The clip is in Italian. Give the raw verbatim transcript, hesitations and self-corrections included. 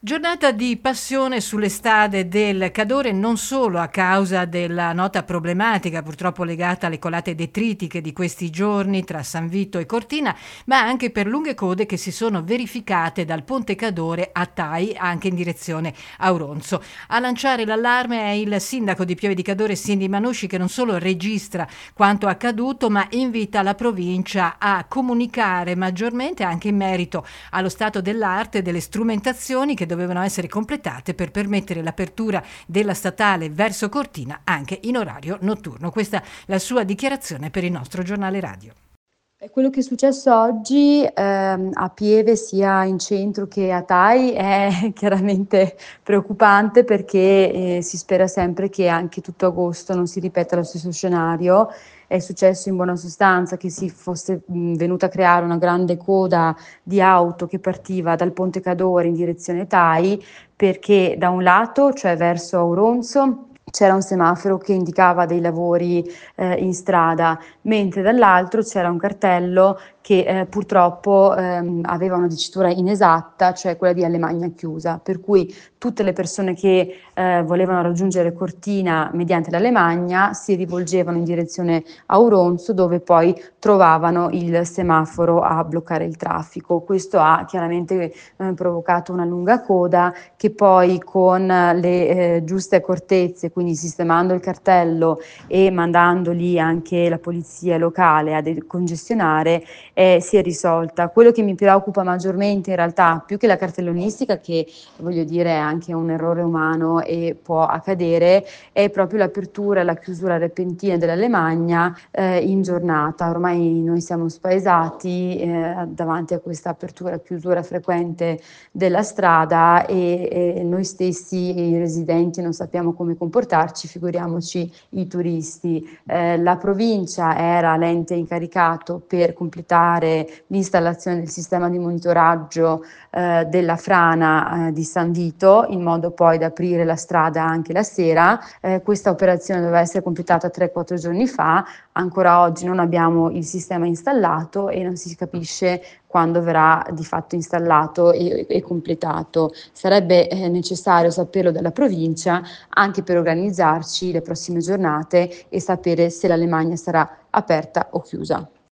Giornata di passione sulle strade del Cadore, non solo a causa della nota problematica purtroppo legata alle colate detritiche di questi giorni tra San Vito e Cortina, ma anche per lunghe code che si sono verificate dal Ponte Cadore a Tai, anche in direzione Auronzo. A lanciare l'allarme è il sindaco di Pieve di Cadore, Cindy Manusci, che non solo registra quanto accaduto, ma invita la provincia a comunicare maggiormente anche in merito allo stato dell'arte e delle strumentazioni che dovevano essere completate per permettere l'apertura della statale verso Cortina anche in orario notturno. Questa è la sua dichiarazione per il nostro giornale radio. Quello che è successo oggi ehm, a Pieve, sia in centro che a Tai, è chiaramente preoccupante perché eh, si spera sempre che anche tutto agosto non si ripeta lo stesso scenario. È successo in buona sostanza che si fosse mh, venuta a creare una grande coda di auto che partiva dal Ponte Cadore in direzione Tai, perché da un lato, cioè verso Auronzo, c'era un semaforo che indicava dei lavori eh, in strada, mentre dall'altro c'era un cartello che eh, purtroppo ehm, aveva una dicitura inesatta, cioè quella di Alemagna chiusa, per cui tutte le persone che eh, volevano raggiungere Cortina mediante l'Alemagna si rivolgevano in direzione Auronzo, dove poi trovavano il semaforo a bloccare il traffico. Questo ha chiaramente eh, provocato una lunga coda che poi con le eh, giuste accortezze, quindi sistemando il cartello e mandando lì anche la polizia locale a decongestionare, eh, si è risolta. Quello che mi preoccupa maggiormente in realtà, più che la cartellonistica, che voglio dire è anche un errore umano e può accadere, è proprio l'apertura e la chiusura repentina dell'Alemagna eh, in giornata. Ormai noi siamo spaesati eh, davanti a questa apertura e chiusura frequente della strada e, e noi stessi, i residenti, non sappiamo come comportarci, figuriamoci i turisti. Eh, la provincia era l'ente incaricato per completare l'installazione del sistema di monitoraggio eh, della frana eh, di San Vito, in modo poi da aprire la strada anche la sera. Eh, questa operazione doveva essere completata tre quattro giorni fa, ancora oggi non abbiamo il sistema installato e non si capisce quando verrà di fatto installato e, e completato. Sarebbe eh, necessario saperlo dalla provincia anche per organizzarci le prossime giornate e sapere se l'Alemagna sarà aperta o chiusa.